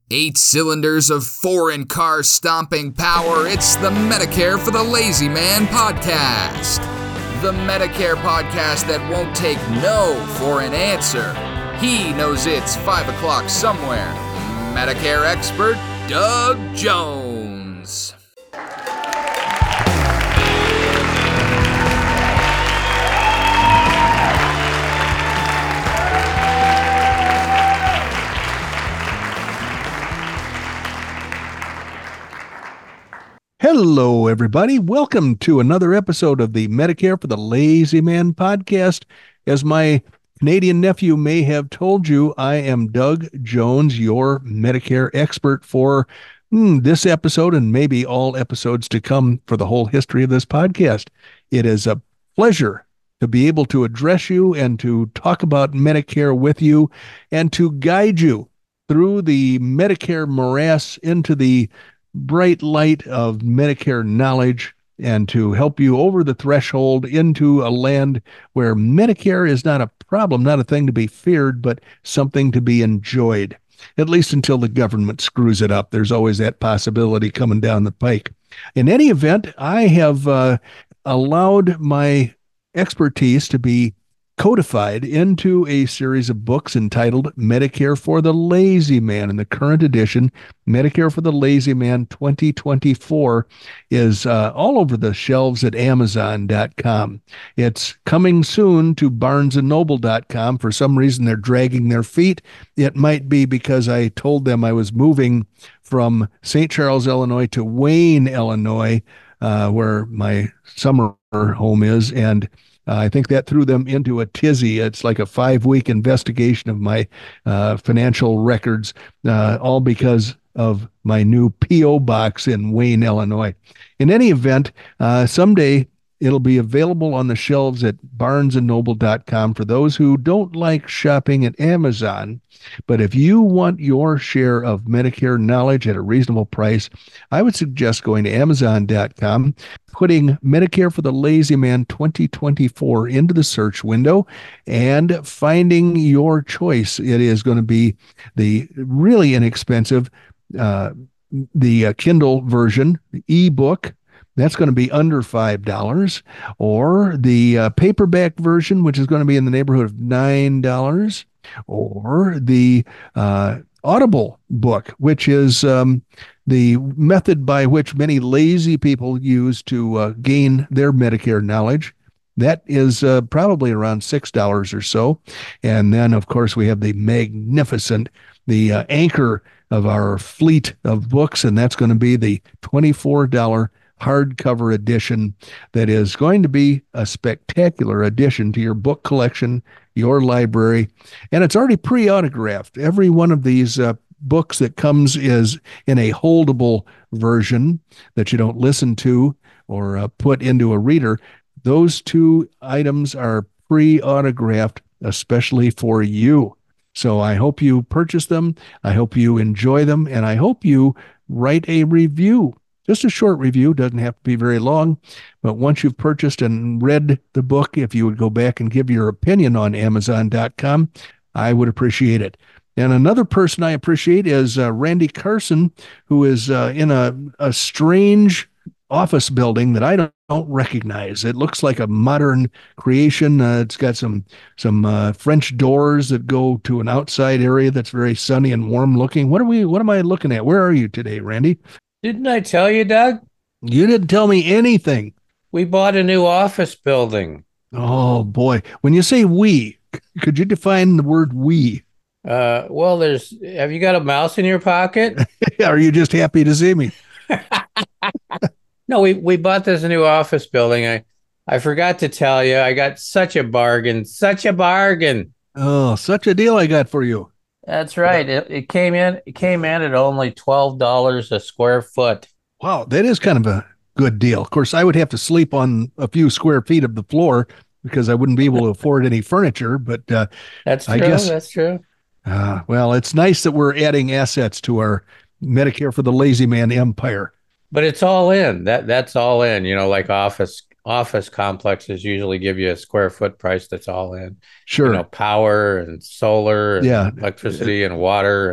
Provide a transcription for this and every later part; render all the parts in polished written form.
8 cylinders of foreign car stomping power, it's the Medicare for the Lazy Man podcast. The Medicare podcast that won't take no for an answer. He knows it's 5 o'clock somewhere. Medicare expert Doug Jones. Hello, everybody. Welcome to another episode of the Medicare for the Lazy Man podcast. As my Canadian nephew may have told you, I am Doug Jones, your Medicare expert for this episode and maybe all episodes to come for the whole history of this podcast. It is a pleasure to be able to address you and to talk about Medicare with you and to guide you through the Medicare morass into the bright light of Medicare knowledge and to help you over the threshold into a land where Medicare is not a problem, not a thing to be feared, but something to be enjoyed, at least until the government screws it up. There's always that possibility coming down the pike. In any event, I have allowed my expertise to be codified into a series of books entitled Medicare for the Lazy Man. In the current edition, Medicare for the Lazy Man 2024 is all over the shelves at Amazon.com. It's coming soon to BarnesandNoble.com. For some reason, they're dragging their feet. It might be because I told them I was moving from St. Charles, Illinois to Wayne, Illinois, where my summer home is, and I think that threw them into a tizzy. It's like a 5-week investigation of my financial records, all because of my new P.O. box in Wayne, Illinois. In any event, someday it'll be available on the shelves at barnesandnoble.com for those who don't like shopping at Amazon. But if you want your share of Medicare knowledge at a reasonable price, I would suggest going to Amazon.com, putting Medicare for the Lazy Man 2024 into the search window, and finding your choice. It is going to be the really inexpensive, the Kindle version, the ebook. That's going to be under $5, or the paperback version, which is going to be in the neighborhood of $9, or the Audible book, which is the method by which many lazy people use to gain their Medicare knowledge. That is probably around $6 or so. And then, of course, we have the magnificent, the anchor of our fleet of books, and that's going to be the $24 hardcover edition that is going to be a spectacular addition to your book collection, your library, and it's already pre-autographed. Every one of these books that comes is in a holdable version that you don't listen to or put into a reader. Those two items are pre-autographed especially for you. So I hope you purchase them. I hope you enjoy them, and I hope you write a review. Just a short review, doesn't have to be very long, but once you've purchased and read the book, if you would go back and give your opinion on Amazon.com, I would appreciate it. And another person I appreciate is Randy Carson, who is in a strange office building that I don't recognize. It looks like a modern creation. It's got some French doors that go to an outside area that's very sunny and warm looking. What am I looking at? Where are you today, Randy? Didn't I tell you, Doug? You didn't tell me anything. We bought a new office building. Oh, boy. When you say we, could you define the word we? Well, have you got a mouse in your pocket? Are you just happy to see me? No, we bought this new office building. I forgot to tell you, I got such a bargain. Oh, such a deal I got for you. That's right. It came in at only $12 a square foot. Wow, that is kind of a good deal. Of course, I would have to sleep on a few square feet of the floor because I wouldn't be able to afford any furniture. But that's true. I guess That's true. Well, it's nice that we're adding assets to our Medicare for the Lazy Man empire. But it's all in. That's all in. You know, like office complexes usually give you a square foot price that's all in. Sure. You know, power and solar and electricity and water and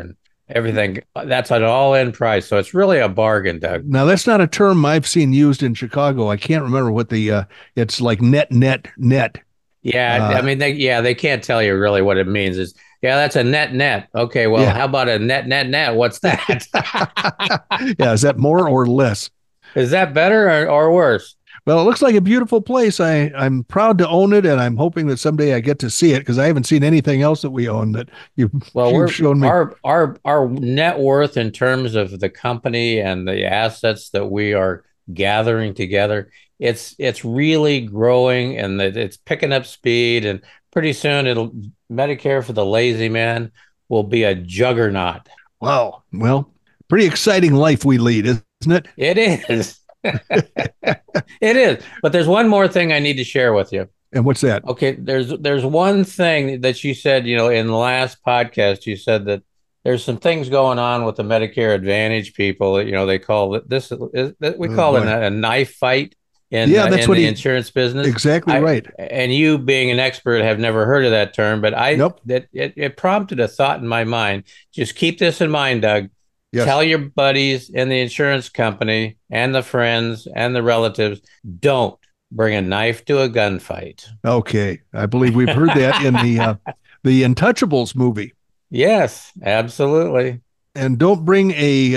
Everything. That's an all-in price. So it's really a bargain, Doug. Now, that's not a term I've seen used in Chicago. I can't remember what it's like net. Yeah, I mean, they can't tell you really what it means. Is yeah, that's a net. Okay, well, Yeah. how about a net? What's that? Yeah, is that more or less? Is that better or worse? Well, it looks like a beautiful place. I'm proud to own it, and I'm hoping that someday I get to see it because I haven't seen anything else that we own that Well, you've shown me. our net worth in terms of the company and the assets that we are gathering together, it's really growing and it's picking up speed, and pretty soon it'll Medicare for the lazy man will be a juggernaut. Wow. Well, pretty exciting life we lead, isn't it? It is. It is. But there's one more thing I need to share with you. And what's that? Okay, there's one thing that you said, in the last podcast, you said that there's some things going on with the Medicare Advantage people. They call it we call it a knife fight that's in what the insurance business. Exactly right. And you being an expert have never heard of that term, but Nope. It prompted a thought in my mind. Just keep this in mind, Doug. Yes. Tell your buddies in the insurance company and the friends and the relatives, don't bring a knife to a gunfight. Okay. I believe we've heard that in the Untouchables movie. Yes, absolutely. And don't bring a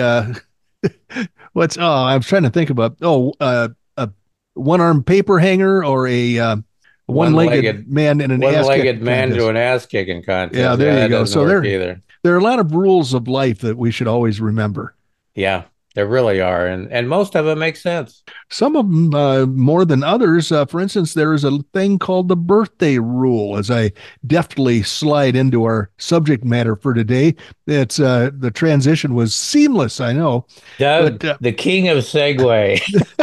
I'm trying to think about a one-armed paper hanger or a one-legged man in an one-legged man to an ass-kicking contest. Yeah, there you go. So there are a lot of rules of life that we should always remember. Yeah, there really are, and most of them make sense. Some of them more than others. For instance, there is a thing called the birthday rule. As I deftly slide into our subject matter for today, it's the transition was seamless. I know, Doug, the king of segue.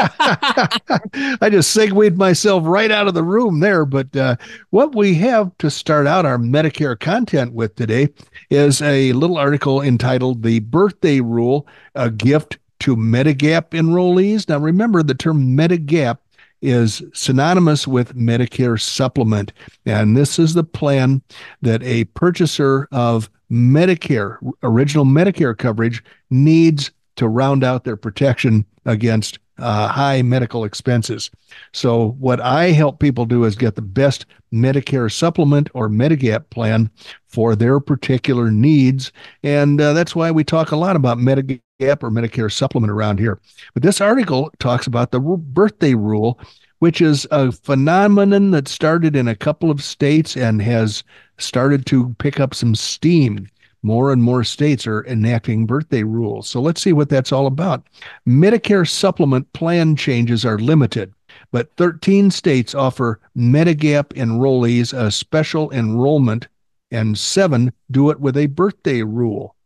I just segued myself right out of the room there. But what we have to start out our Medicare content with today is a little article entitled "The Birthday Rule: A Gift to Medigap Enrollees." Now, remember, the term Medigap is synonymous with Medicare Supplement, and this is the plan that a purchaser of Medicare, original Medicare coverage, needs to round out their protection against high medical expenses. So what I help people do is get the best Medicare Supplement or Medigap plan for their particular needs, and that's why we talk a lot about Medigap or Medicare Supplement around here. But this article talks about the birthday rule, which is a phenomenon that started in a couple of states and has started to pick up some steam. More and more states are enacting birthday rules. So let's see what that's all about. Medicare Supplement plan changes are limited, but 13 states offer Medigap enrollees a special enrollment, and 7 do it with a birthday rule.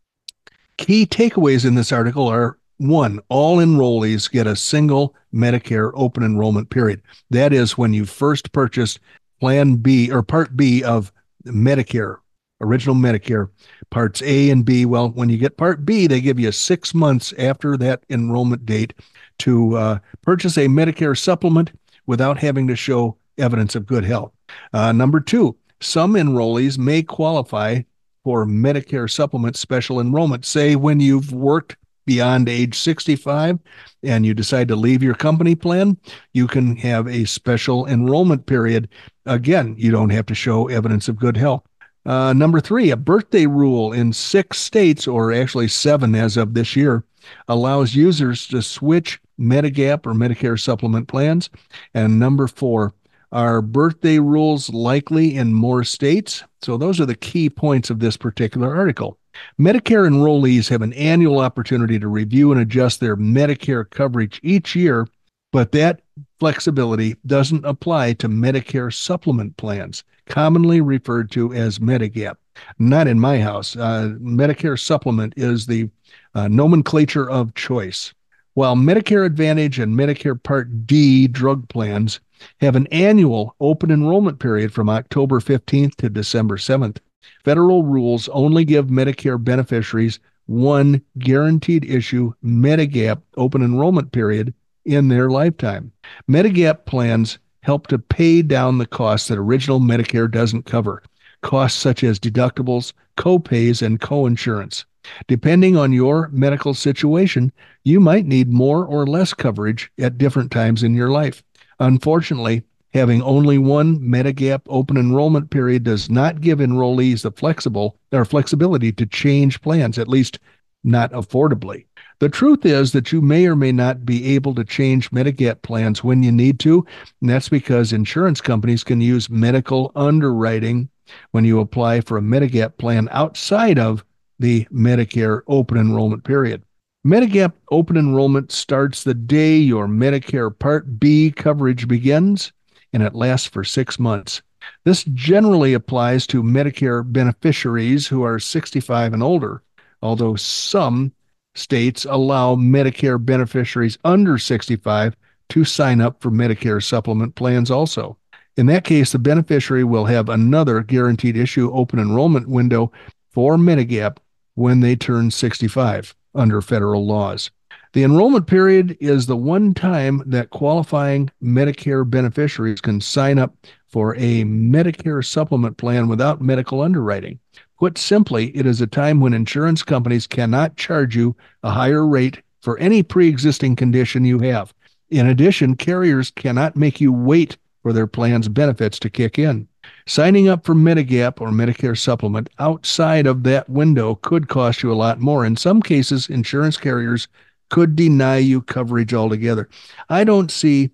Key takeaways in this article are: 1, all enrollees get a single Medicare open enrollment period. That is when you first purchased Plan B or Part B of Medicare, original Medicare, Parts A and B. Well, when you get Part B, they give you 6 months after that enrollment date to purchase a Medicare supplement without having to show evidence of good health. Number 2, some enrollees may qualify for Medicare supplement special enrollment. Say when you've worked beyond age 65 and you decide to leave your company plan, you can have a special enrollment period. Again, you don't have to show evidence of good health. Number 3, a birthday rule in 6 states, or actually 7 as of this year, allows users to switch Medigap or Medicare supplement plans. And number 4, are birthday rules likely in more states? So those are the key points of this particular article. Medicare enrollees have an annual opportunity to review and adjust their Medicare coverage each year, but that flexibility doesn't apply to Medicare supplement plans, commonly referred to as Medigap. Not in my house. Medicare supplement is the nomenclature of choice. While Medicare Advantage and Medicare Part D drug plans have an annual open enrollment period from October 15th to December 7th, federal rules only give Medicare beneficiaries one guaranteed issue Medigap open enrollment period in their lifetime. Medigap plans help to pay down the costs that original Medicare doesn't cover, costs such as deductibles, co-pays, and co-insurance. Depending on your medical situation, you might need more or less coverage at different times in your life. Unfortunately, having only one Medigap open enrollment period does not give enrollees the flexibility to change plans, at least not affordably. The truth is that you may or may not be able to change Medigap plans when you need to, and that's because insurance companies can use medical underwriting when you apply for a Medigap plan outside of the Medicare open enrollment period. Medigap open enrollment starts the day your Medicare Part B coverage begins, and it lasts for 6 months. This generally applies to Medicare beneficiaries who are 65 and older, although some states allow Medicare beneficiaries under 65 to sign up for Medicare supplement plans also. In that case, the beneficiary will have another guaranteed issue open enrollment window for Medigap when they turn 65 under federal laws. The enrollment period is the one time that qualifying Medicare beneficiaries can sign up for a Medicare supplement plan without medical underwriting. Put simply, it is a time when insurance companies cannot charge you a higher rate for any pre-existing condition you have. In addition, carriers cannot make you wait for their plan's benefits to kick in. Signing up for Medigap or Medicare supplement outside of that window could cost you a lot more. In some cases, insurance carriers could deny you coverage altogether. I don't see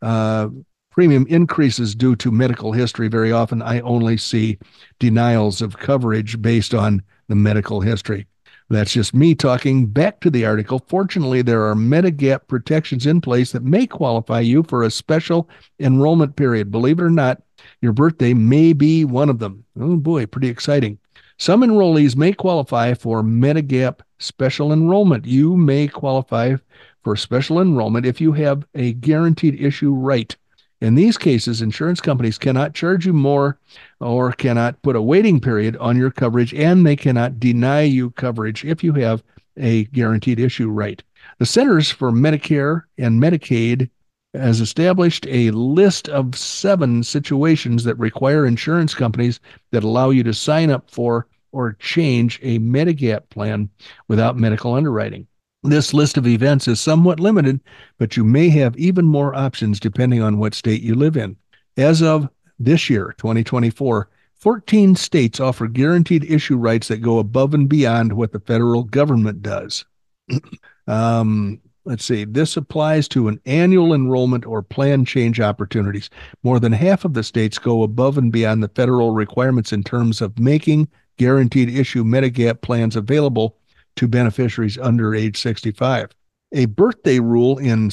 premium increases due to medical history very often. I only see denials of coverage based on the medical history. That's just me talking. Back to the article. Fortunately, there are Medigap protections in place that may qualify you for a special enrollment period. Believe it or not, your birthday may be one of them. Oh boy, pretty exciting. Some enrollees may qualify for Medigap special enrollment. You may qualify for special enrollment if you have a guaranteed issue right. In these cases, insurance companies cannot charge you more or cannot put a waiting period on your coverage, and they cannot deny you coverage if you have a guaranteed issue right. The Centers for Medicare and Medicaid has established a list of 7 situations that require insurance companies that allow you to sign up for or change a Medigap plan without medical underwriting. This list of events is somewhat limited, but you may have even more options depending on what state you live in. As of this year, 2024, 14 states offer guaranteed issue rights that go above and beyond what the federal government does. Let's see, this applies to an annual enrollment or plan change opportunities. More than half of the states go above and beyond the federal requirements in terms of making guaranteed issue Medigap plans available to beneficiaries under age 65. A birthday rule in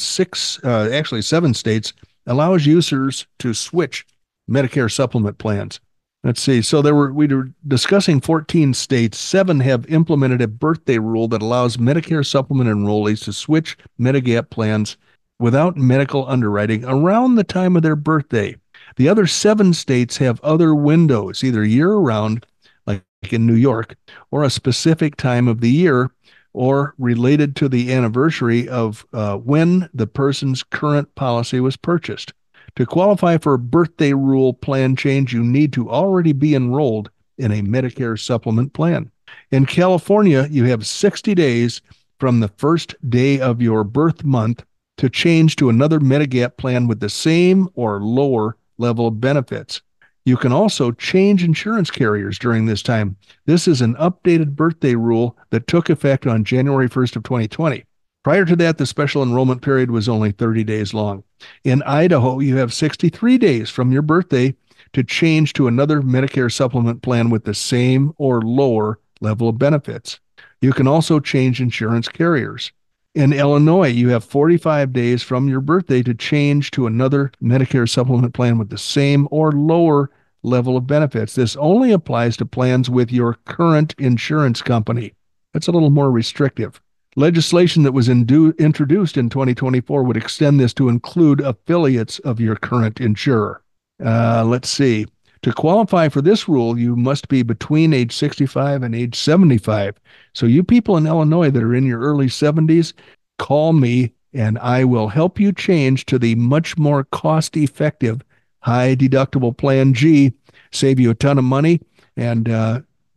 7 states allows users to switch Medicare supplement plans. Let's see. So we were discussing 14 states. 7 have implemented a birthday rule that allows Medicare supplement enrollees to switch Medigap plans without medical underwriting around the time of their birthday. The other 7 states have other windows, either year-round, like in New York, or a specific time of the year, or related to the anniversary of when the person's current policy was purchased. To qualify for a birthday rule plan change, you need to already be enrolled in a Medicare supplement plan. In California, you have 60 days from the first day of your birth month to change to another Medigap plan with the same or lower level of benefits. You can also change insurance carriers during this time. This is an updated birthday rule that took effect on January 1st of 2020. Prior to that, the special enrollment period was only 30 days long. In Idaho, you have 63 days from your birthday to change to another Medicare supplement plan with the same or lower level of benefits. You can also change insurance carriers. In Illinois, you have 45 days from your birthday to change to another Medicare supplement plan with the same or lower level of benefits. This only applies to plans with your current insurance company. That's a little more restrictive. Legislation that was introduced in 2024 would extend this to include affiliates of your current insurer. Let's see. To qualify for this rule, you must be between age 65 and age 75. So you people in Illinois that are in your early 70s, call me and I will help you change to the much more cost-effective high deductible Plan G, save you a ton of money, and the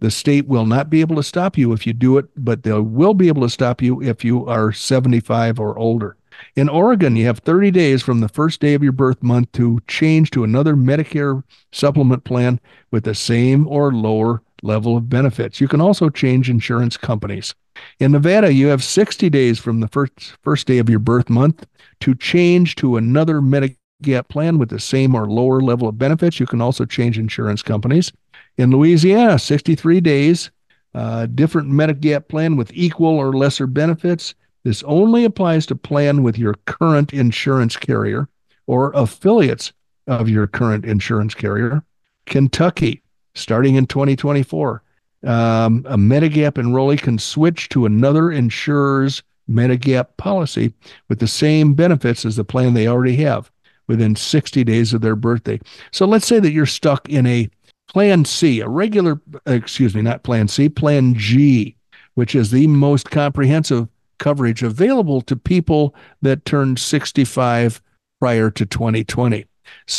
The state will not be able to stop you if you do it, but they will be able to stop you if you are 75 or older. In Oregon, you have 30 days from the first day of your birth month to change to another Medicare supplement plan with the same or lower level of benefits. You can also change insurance companies. In Nevada, you have 60 days from the first day of your birth month to change to another Medigap plan with the same or lower level of benefits. You can also change insurance companies. In Louisiana, 63 days, different Medigap plan with equal or lesser benefits. This only applies to plan with your current insurance carrier or affiliates of your current insurance carrier. Kentucky, starting in 2024, a Medigap enrollee can switch to another insurer's Medigap policy with the same benefits as the plan they already have within 60 days of their birthday. So let's say that you're stuck in a Plan C, not Plan C, Plan G, which is the most comprehensive coverage available to people that turned 65 prior to 2020.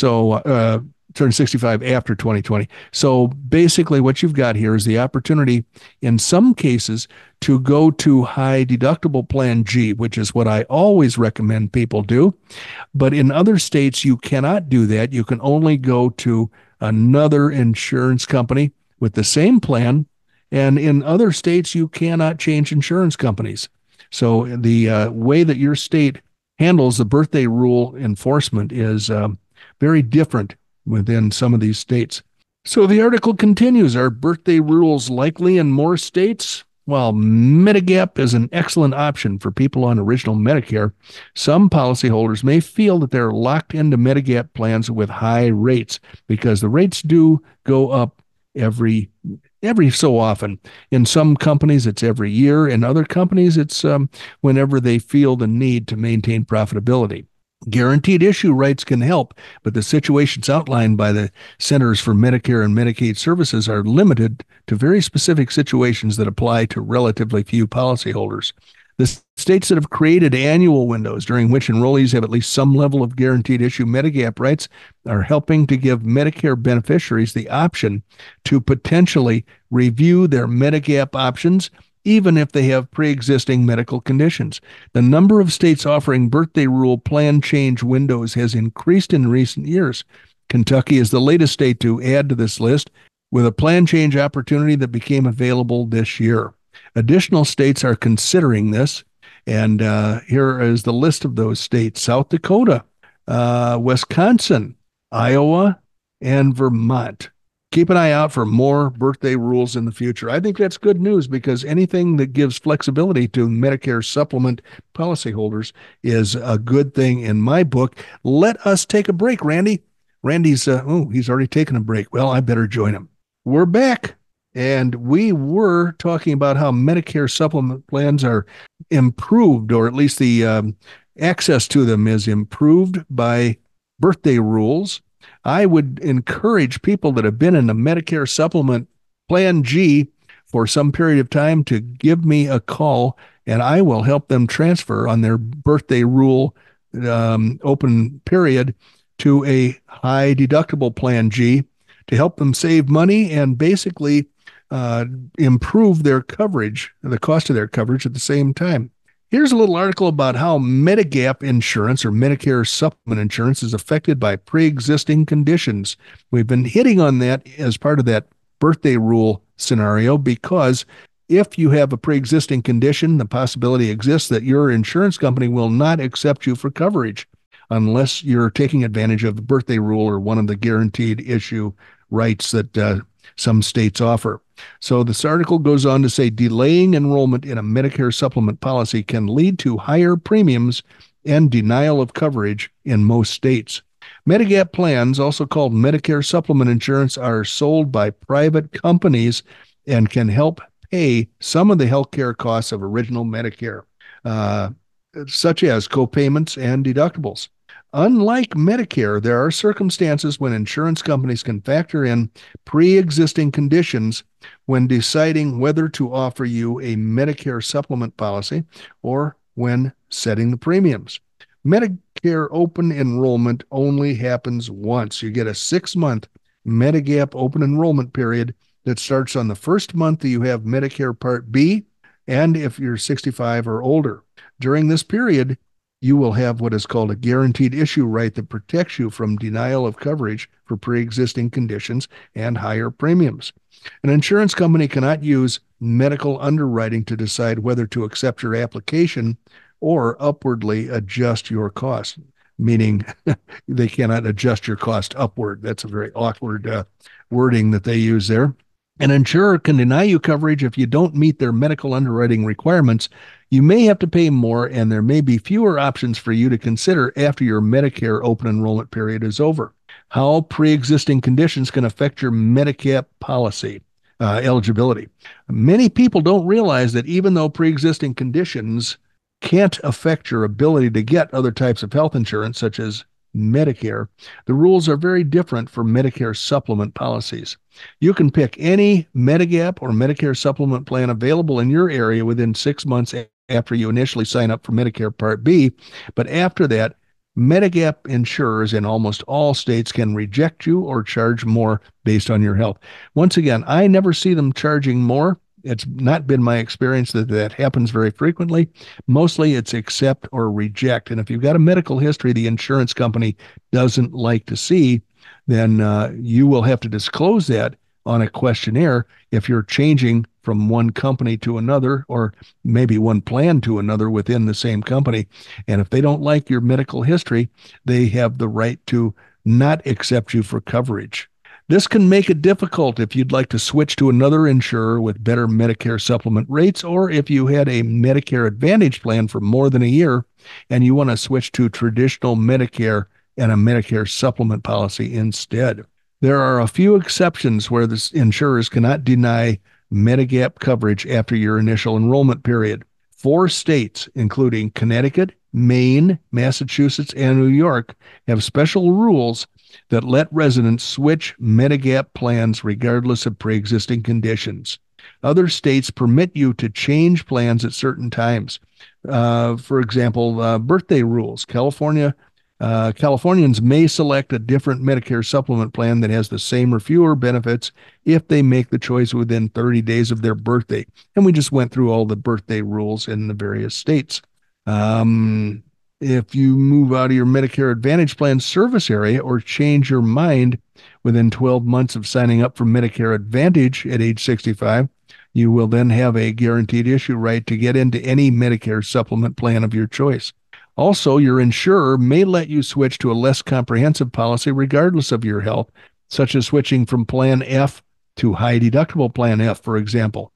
So, turned 65 after 2020. So basically what you've got here is the opportunity in some cases to go to high deductible Plan G, which is what I always recommend people do. But in other states, you cannot do that. You can only go to another insurance company with the same plan. And in other states, you cannot change insurance companies. So the way that your state handles the birthday rule enforcement is very different within some of these states. So the article continues, are birthday rules likely in more states? While Medigap is an excellent option for people on original Medicare, some policyholders may feel that they're locked into Medigap plans with high rates because the rates do go up every so often. In some companies, it's every year. In other companies, it's whenever they feel the need to maintain profitability. Guaranteed issue rights can help, but the situations outlined by the Centers for Medicare and Medicaid Services are limited to very specific situations that apply to relatively few policyholders. The states that have created annual windows during which enrollees have at least some level of guaranteed issue Medigap rights are helping to give Medicare beneficiaries the option to potentially review their Medigap options even if they have pre-existing medical conditions. The number of states offering birthday rule plan change windows has increased in recent years. Kentucky is the latest state to add to this list with a plan change opportunity that became available this year. Additional states are considering this, and here is the list of those states: South Dakota, Wisconsin, Iowa, and Vermont. Keep an eye out for more birthday rules in the future. I think that's good news because anything that gives flexibility to Medicare supplement policyholders is a good thing in my book. Let us take a break, Randy. Randy's, he's already taken a break. Well, I better join him. We're back, and we were talking about how Medicare supplement plans are improved, or at least the access to them is improved by birthday rules. I would encourage people that have been in a Medicare supplement Plan G for some period of time to give me a call, and I will help them transfer on their birthday rule open period to a high deductible Plan G to help them save money and basically improve their coverage, the cost of their coverage at the same time. Here's a little article about how Medigap insurance or Medicare supplement insurance is affected by pre-existing conditions. We've been hitting on that as part of that birthday rule scenario because if you have a pre-existing condition, the possibility exists that your insurance company will not accept you for coverage unless you're taking advantage of the birthday rule or one of the guaranteed issue rights that some states offer. So this article goes on to say delaying enrollment in a Medicare supplement policy can lead to higher premiums and denial of coverage in most states. Medigap plans, also called Medicare supplement insurance, are sold by private companies and can help pay some of the healthcare costs of original Medicare, such as copayments and deductibles. Unlike Medicare, there are circumstances when insurance companies can factor in pre-existing conditions when deciding whether to offer you a Medicare supplement policy or when setting the premiums. Medicare open enrollment only happens once. You get a 6-month Medigap open enrollment period that starts on the first month that you have Medicare Part B, and if you're 65 or older. During this period, you will have what is called a guaranteed issue right that protects you from denial of coverage for pre-existing conditions and higher premiums. An insurance company cannot use medical underwriting to decide whether to accept your application or upwardly adjust your cost, meaning they cannot adjust your cost upward. That's a very awkward wording that they use there. An insurer can deny you coverage if you don't meet their medical underwriting requirements. You may have to pay more, and there may be fewer options for you to consider after your Medicare open enrollment period is over. How pre-existing conditions can affect your Medigap policy eligibility. Many people don't realize that even though pre-existing conditions can't affect your ability to get other types of health insurance, such as Medicare, the rules are very different for Medicare supplement policies. You can pick any Medigap or Medicare supplement plan available in your area within 6 months after you initially sign up for Medicare Part B, but after that, Medigap insurers in almost all states can reject you or charge more based on your health. Once again, I never see them charging more. It's not been my experience that that happens very frequently. Mostly it's accept or reject. And if you've got a medical history the insurance company doesn't like to see, then you will have to disclose that on a questionnaire if you're changing from one company to another, or maybe one plan to another within the same company. And if they don't like your medical history, they have the right to not accept you for coverage. This can make it difficult if you'd like to switch to another insurer with better Medicare supplement rates, or if you had a Medicare Advantage plan for more than a year and you want to switch to traditional Medicare and a Medicare supplement policy instead. There are a few exceptions where the insurers cannot deny Medigap coverage after your initial enrollment period. 4 states, including Connecticut, Maine, Massachusetts, and New York, have special rules that let residents switch Medigap plans regardless of pre-existing conditions. Other states permit you to change plans at certain times. For example, birthday rules. Californians may select a different Medicare supplement plan that has the same or fewer benefits if they make the choice within 30 days of their birthday. And we just went through all the birthday rules in the various states. If you move out of your Medicare Advantage plan service area or change your mind within 12 months of signing up for Medicare Advantage at age 65, you will then have a guaranteed issue right to get into any Medicare supplement plan of your choice. Also, your insurer may let you switch to a less comprehensive policy regardless of your health, such as switching from Plan F to high deductible Plan F, for example.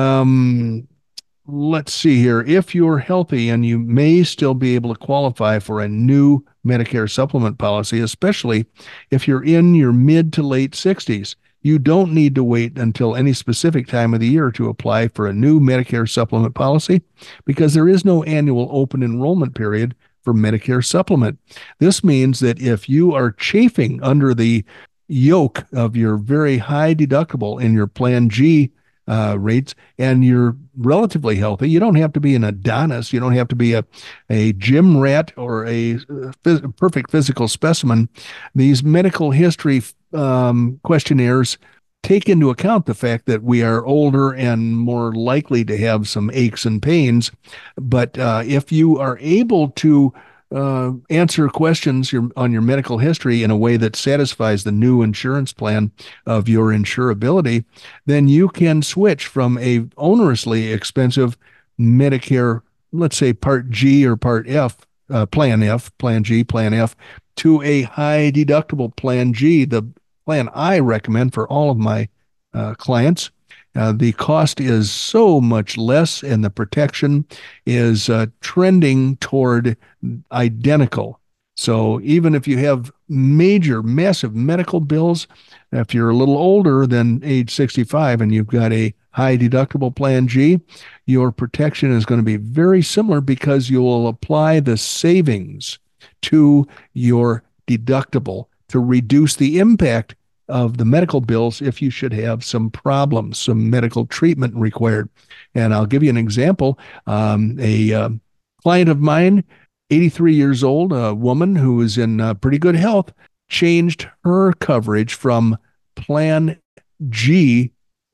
Let's see here. If you're healthy, and you may still be able to qualify for a new Medicare supplement policy, especially if you're in your mid to late 60s. You don't need to wait until any specific time of the year to apply for a new Medicare supplement policy, because there is no annual open enrollment period for Medicare supplement. This means that if you are chafing under the yoke of your very high deductible in your Plan G rates, and you're relatively healthy, you don't have to be an Adonis, you don't have to be a gym rat or a perfect physical specimen. These medical history questionnaires take into account the fact that we are older and more likely to have some aches and pains. But if you are able to answer questions on your medical history in a way that satisfies the new insurance plan of your insurability, then you can switch from a onerously expensive Medicare, let's say Part G or Part F, Plan F, Plan G, Plan F, to a high deductible Plan G, the plan I recommend for all of my clients. The cost is so much less, and the protection is trending toward identical. So even if you have major, massive medical bills, if you're a little older than age 65 and you've got a high deductible Plan G, your protection is going to be very similar, because you will apply the savings to your deductible to reduce the impact of the medical bills if you should have some problems, some medical treatment required. And I'll give you an example. A client of mine, 83 years old, a woman who is in pretty good health, changed her coverage from Plan G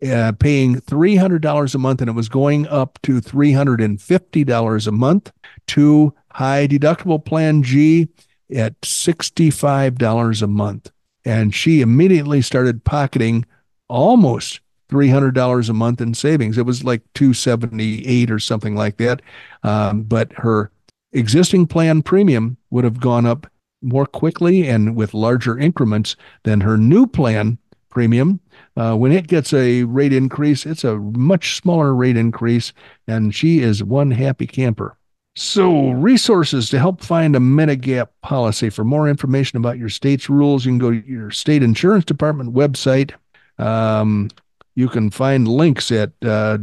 paying $300 a month, and it was going up to $350 a month, to high deductible plan G at $65 a month. And she immediately started pocketing almost $300 a month in savings. It was like $278 or something like that. But her existing plan premium would have gone up more quickly and with larger increments than her new plan premium. When it gets a rate increase, it's a much smaller rate increase, and she is one happy camper. So, resources to help find a Medigap policy. For more information about your state's rules, you can go to your state insurance department website. You can find links at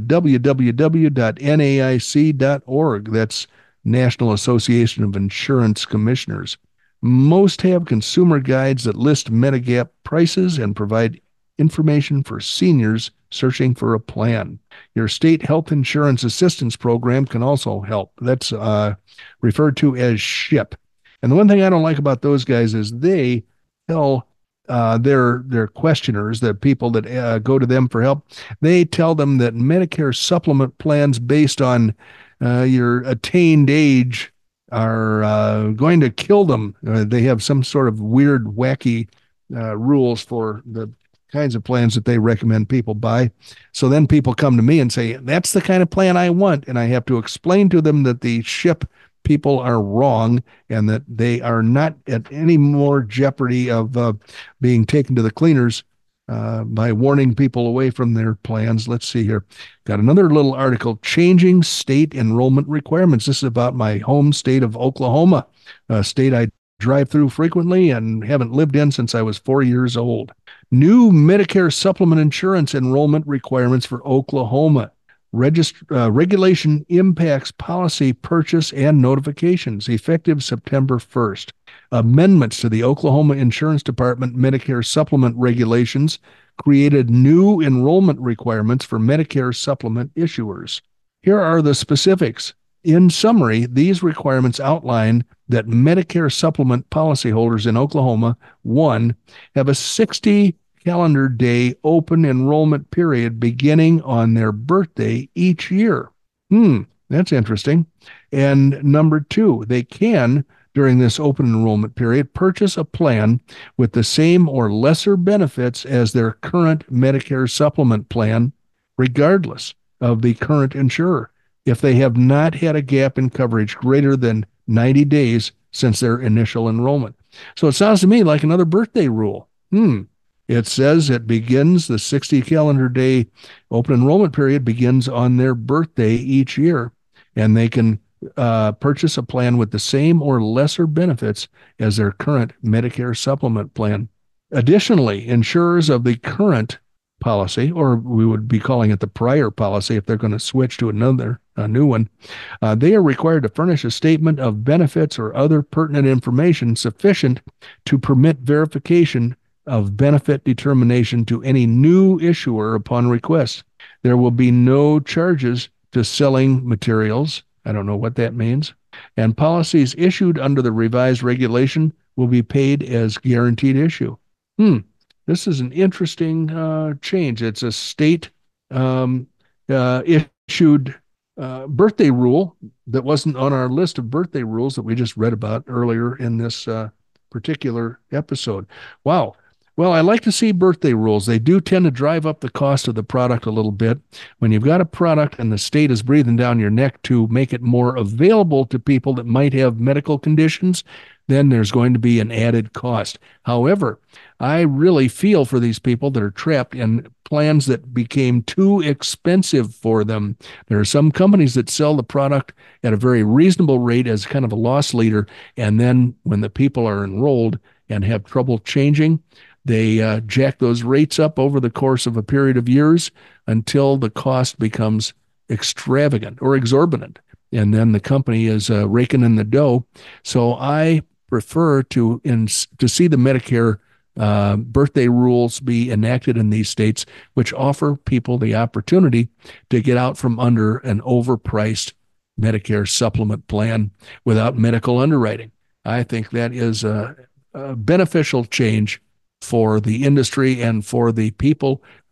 www.naic.org. That's National Association of Insurance Commissioners. Most have consumer guides that list Medigap prices and provide information for seniors searching for a plan. Your state health insurance assistance program can also help. That's referred to as SHIP. And the one thing I don't like about those guys is they tell their questioners, the people that go to them for help, they tell them that Medicare supplement plans based on your attained age are going to kill them. They have some sort of weird, wacky rules for the kinds of plans that they recommend people buy. So then people come to me and say, that's the kind of plan I want. And I have to explain to them that the SHIP people are wrong and that they are not at any more jeopardy of being taken to the cleaners by warning people away from their plans. Let's see here. Got another little article, Changing State Enrollment Requirements. This is about my home state of Oklahoma, a state I drive through frequently and haven't lived in since I was 4 years old. New Medicare supplement insurance enrollment requirements for Oklahoma. Regulation impacts policy purchase and notifications, effective September 1st. Amendments to the Oklahoma Insurance Department Medicare supplement regulations created new enrollment requirements for Medicare supplement issuers. Here are the specifics. In summary, these requirements outline that Medicare supplement policyholders in Oklahoma, 1, have a 60 calendar day open enrollment period beginning on their birthday each year. That's interesting. And number 2, they can, during this open enrollment period, purchase a plan with the same or lesser benefits as their current Medicare supplement plan, regardless of the current insurer, if they have not had a gap in coverage greater than 90 days since their initial enrollment. So it sounds to me like another birthday rule. It says it begins, the 60 calendar day open enrollment period begins on their birthday each year, and they can purchase a plan with the same or lesser benefits as their current Medicare supplement plan. Additionally, insurers of the current policy, or we would be calling it the prior policy if they're going to switch to a new one, they are required to furnish a statement of benefits or other pertinent information sufficient to permit verification of benefit determination to any new issuer upon request. There will be no charges to selling materials. I don't know what that means. And policies issued under the revised regulation will be paid as guaranteed issue. This is an interesting change. It's a state issued birthday rule that wasn't on our list of birthday rules that we just read about earlier in this particular episode. Wow. Well, I like to see birthday rules. They do tend to drive up the cost of the product a little bit. When you've got a product and the state is breathing down your neck to make it more available to people that might have medical conditions, then there's going to be an added cost. However, I really feel for these people that are trapped in plans that became too expensive for them. There are some companies that sell the product at a very reasonable rate as kind of a loss leader, and then when the people are enrolled and have trouble changing, they jack those rates up over the course of a period of years until the cost becomes extravagant or exorbitant. And then the company is raking in the dough. So I prefer to see the Medicare birthday rules be enacted in these states, which offer people the opportunity to get out from under an overpriced Medicare supplement plan without medical underwriting. I think that is a beneficial change for the industry and for the people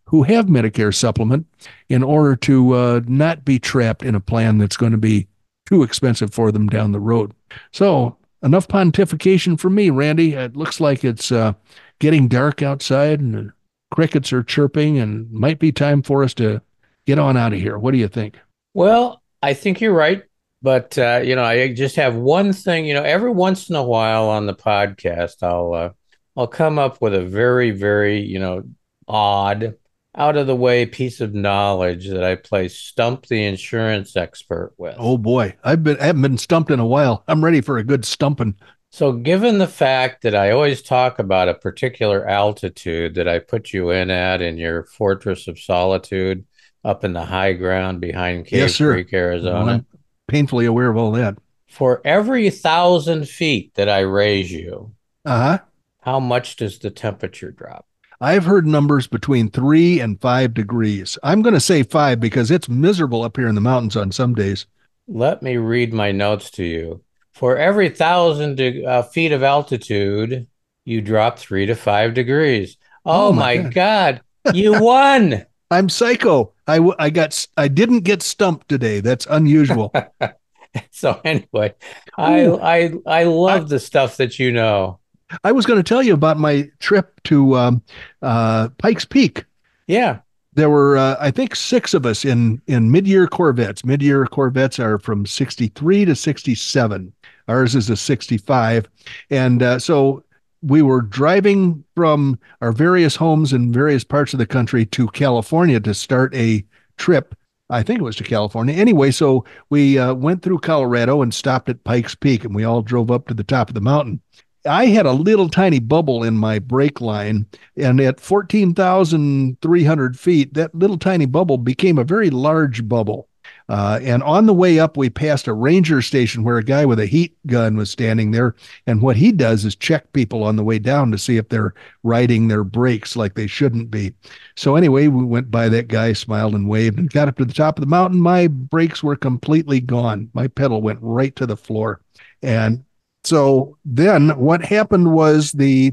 who have Medicare supplement in order to not be trapped in a plan that's going to be too expensive for them down the road. So enough pontification for me, Randy. It looks like it's getting dark outside and the crickets are chirping and might be time for us to get on out of here. What do you think? Well, I think you're right. But, I just have one thing, every once in a while on the podcast, I'll come up with a very, very, odd, out of the way piece of knowledge that I play Stump the Insurance Expert with. Oh boy, I haven't been stumped in a while. I'm ready for a good stumping. So given the fact that I always talk about a particular altitude that I put you in your Fortress of Solitude up in the high ground behind Cave Creek, Arizona. Well, I'm painfully aware of all that. For every 1,000 feet that I raise you, how much does the temperature drop? I've heard numbers between 3 and 5 degrees. I'm going to say 5 because it's miserable up here in the mountains on some days. Let me read my notes to you. For every 1,000 feet of altitude, you drop 3 to 5 degrees. Oh my God. You won. I'm psycho. I didn't get stumped today. That's unusual. So anyway, I love the stuff that you know. I was going to tell you about my trip to Pikes Peak. Yeah. There were, I think, 6 of us in mid-year Corvettes. Mid-year Corvettes are from 63 to 67. Ours is a 65. And so we were driving from our various homes in various parts of the country to California to start a trip. I think it was to California. Anyway, so we went through Colorado and stopped at Pikes Peak, and we all drove up to the top of the mountain. I had a little tiny bubble in my brake line, and at 14,300 feet, that little tiny bubble became a very large bubble. And on the way up, we passed a ranger station where a guy with a heat gun was standing there. And what he does is check people on the way down to see if they're riding their brakes like they shouldn't be. So anyway, we went by that guy, smiled and waved, and got up to the top of the mountain. My brakes were completely gone. My pedal went right to the floor. And so then what happened was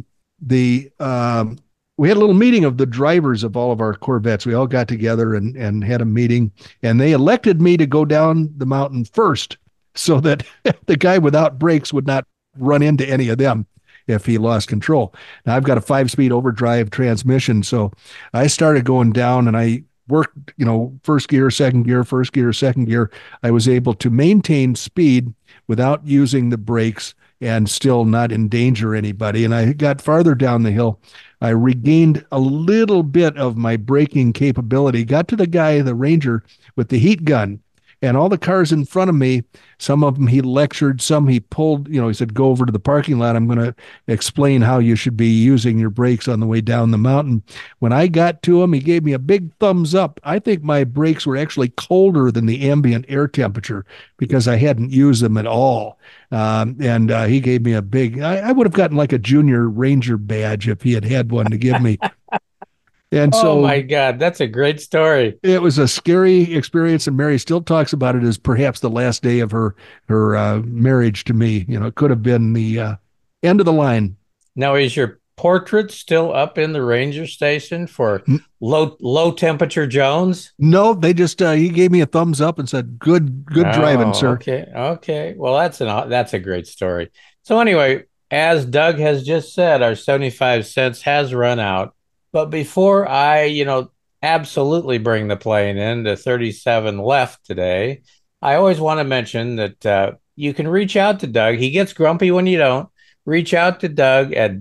we had a little meeting of the drivers of all of our Corvettes. We all got together and had a meeting, and they elected me to go down the mountain first so that the guy without brakes would not run into any of them if he lost control. Now, I've got a 5-speed overdrive transmission, so I started going down, and I worked, first gear, second gear, first gear, second gear. I was able to maintain speed without using the brakes and still not endanger anybody. And I got farther down the hill. I regained a little bit of my braking capability, got to the guy, the ranger, with the heat gun. And all the cars in front of me, some of them he lectured, some he pulled, he said, go over to the parking lot. I'm going to explain how you should be using your brakes on the way down the mountain. When I got to him, he gave me a big thumbs up. I think my brakes were actually colder than the ambient air temperature because I hadn't used them at all. And he gave me a big, I would have gotten like a junior ranger badge if he had had one to give me. And oh my God, that's a great story. It was a scary experience, and Mary still talks about it as perhaps the last day of her marriage to me. It could have been the end of the line. Now, is your portrait still up in the ranger station for low temperature Jones? No, they just he gave me a thumbs up and said, "Good driving, sir." Okay. Well, that's a great story. So anyway, as Doug has just said, our 75 cents has run out. But before I, absolutely bring the plane in to 37 left today, I always want to mention that you can reach out to Doug. He gets grumpy when you don't. Reach out to Doug at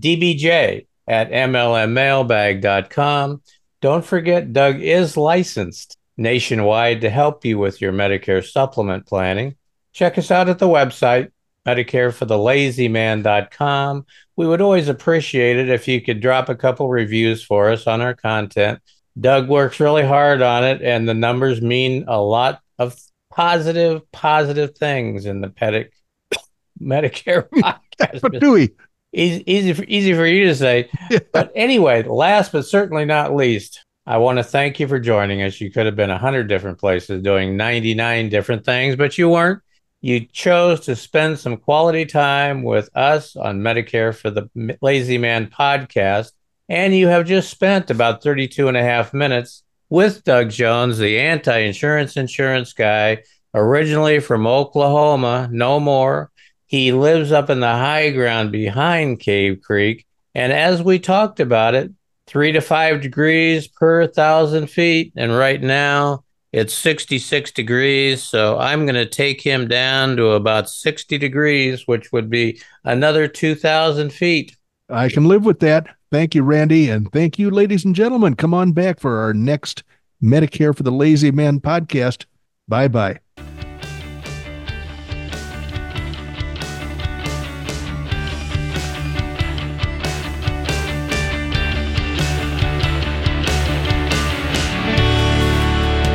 dbj@mlmmailbag.com. Don't forget, Doug is licensed nationwide to help you with your Medicare supplement planning. Check us out at the website, MedicareForTheLazyMan.com. We would always appreciate it if you could drop a couple reviews for us on our content. Doug works really hard on it, and the numbers mean a lot of positive things in the Medicare podcast. But do we? Easy for you to say. Yeah. But anyway, last but certainly not least, I want to thank you for joining us. You could have been 100 different places doing 99 different things, but you weren't. You chose to spend some quality time with us on Medicare for the Lazy Man podcast. And you have just spent about 32 and a half minutes with Doug Jones, the anti-insurance insurance guy, originally from Oklahoma, no more. He lives up in the high ground behind Cave Creek. And as we talked about it, 3 to 5 degrees per 1,000 feet. And right now it's 66 degrees. So I'm going to take him down to about 60 degrees, which would be another 2,000 feet. I can live with that. Thank you, Randy. And thank you, ladies and gentlemen. Come on back for our next Medicare for the Lazy Man podcast. Bye-bye.